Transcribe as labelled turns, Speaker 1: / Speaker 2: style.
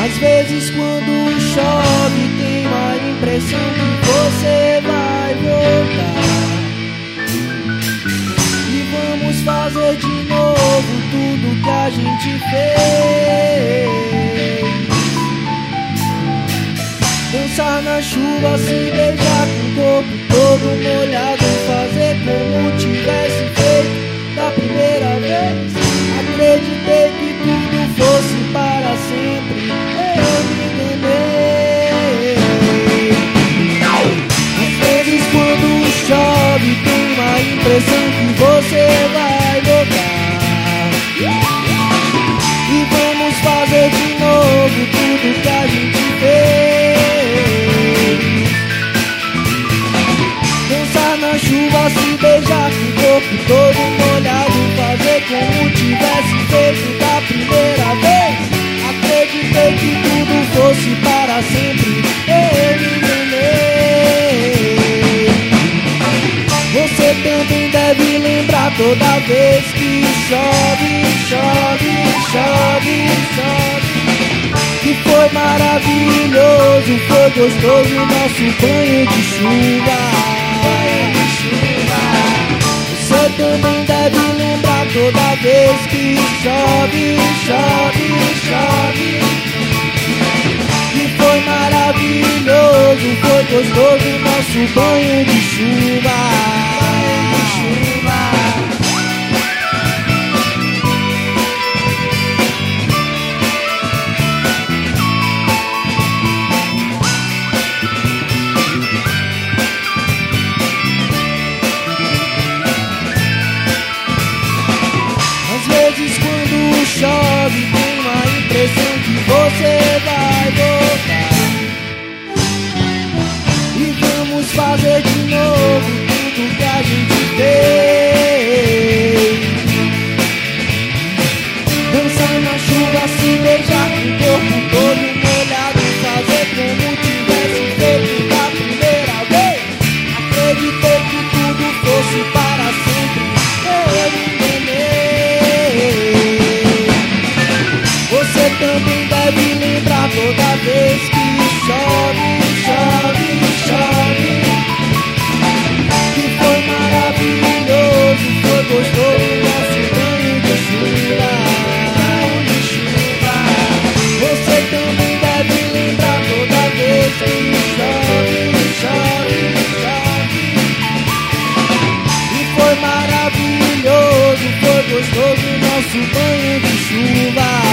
Speaker 1: Às vezes quando chove tenho a impressão que você vai voltar. E vamos fazer de novo tudo que a gente fez. Dançar na chuva, se beijar com o corpo todo molhado, fazer como tivesse feito da primeira vez. Acreditei que tudo fosse para sempre, eu me enganei. Às vezes quando chove tenho a impressão que você vai voltar. E vamos fazer de novo tudo que a gente fez. Dançar na chuva, se beijar com o corpo todo molhado, fazer como tivesse feito da primeira vez. Acreditei que tudo fosse para sempre, eu me enganei. Você também deve lembrar toda vez que chove, chove, chove, chove. Que foi maravilhoso, foi gostoso nosso banho de chuva. Você também deve lembrar toda vez que chove, chove, chove. Que foi maravilhoso, foi gostoso nosso banho de chuva. Quando chove tenho a impressão que você vai voltar. E vamos fazer de novo tudo que a gente fez. Dançar na chuva, se beijar com o corpo todo molhado, fazer como tivesse feito da primeira vez. Acreditei que tudo fosse para sempre, eu me enganei. Você também deve lembrar toda vez que chove, chove, chove. Que foi maravilhoso, foi gostoso nosso banho de chuva. Você também deve lembrar toda vez que chove, chove, chove. E foi maravilhoso, foi gostoso nosso banho de chuva.